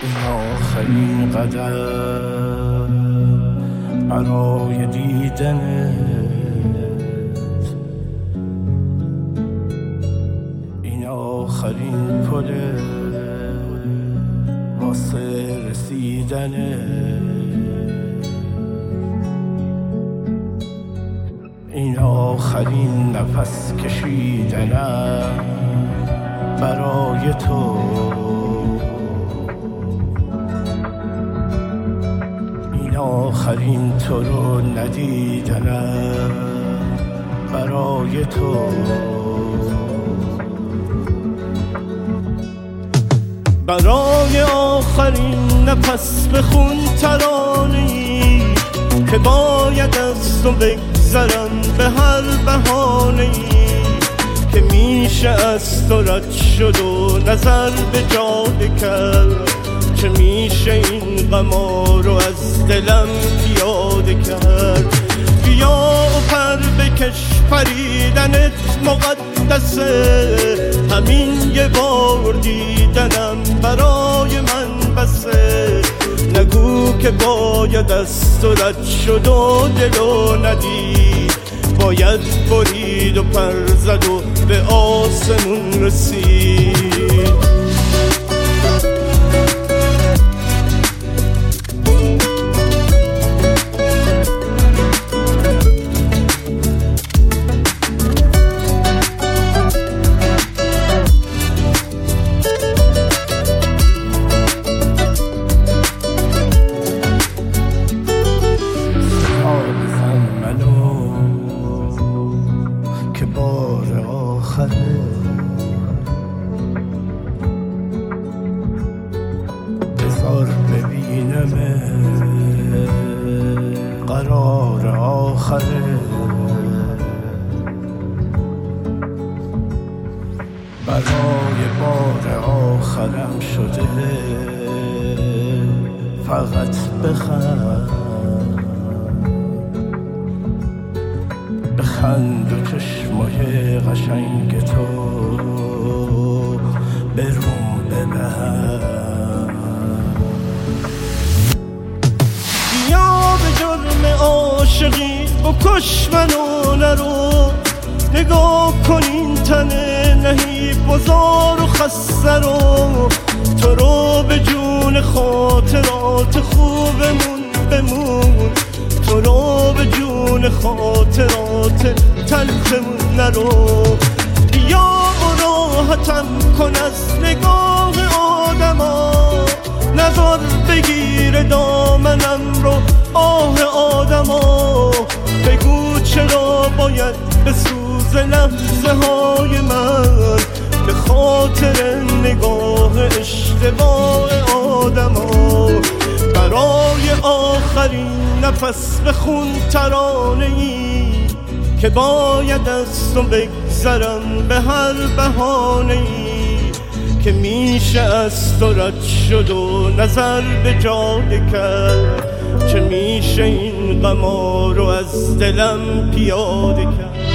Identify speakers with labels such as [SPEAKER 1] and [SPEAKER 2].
[SPEAKER 1] این آخرین قدم برای دیدنت، این آخرین پله واسه رسیدنت، این آخرین نفس کشیدنم برای تو، این آخرین تو رو ندیدنم برای تو. برای آخرین نفس بخون ترانه‌ای که باید از تو بگذرم به هر بهانه‌ای که میشه از تو رد شد و نظر به جاده کرد، چه میشه این غما رو از دلم پیاده کرد. بیا و پر بکش پریدنت مقدسه، همین یه بار دیدنم برای من بسه. نگو که باید از تو رد شد و دلو ندید، باید برید و پر زد و به آسمون رسید. بذار ببینم قرار آخره، برای بار آخرم شده فقط بخند و چشمای قشنگ تو برون ببر. بیا به جرم عاشقی بکش منو نرو، نگاه کن این تنه نهی بزار و خسته رو، تو رو به جون خاطرات خوبمون بمون، تو رو به جون خاطرات تلخمون نرو. بیا و راحتم کن از نگاه آدما، نظر بگیر دامنم رو آه آدما. بگو چرا باید بسوز لحظه های من به خاطر نگاه اشتباه آدما. برای آخرین نفس بخون ترانه‌ای که باید از تو بگذرم به هر بهانه‌ای که میشه از تو رد شد و نظر به جاده کرد، چه میشه این غما رو از دلم پیاده کرد.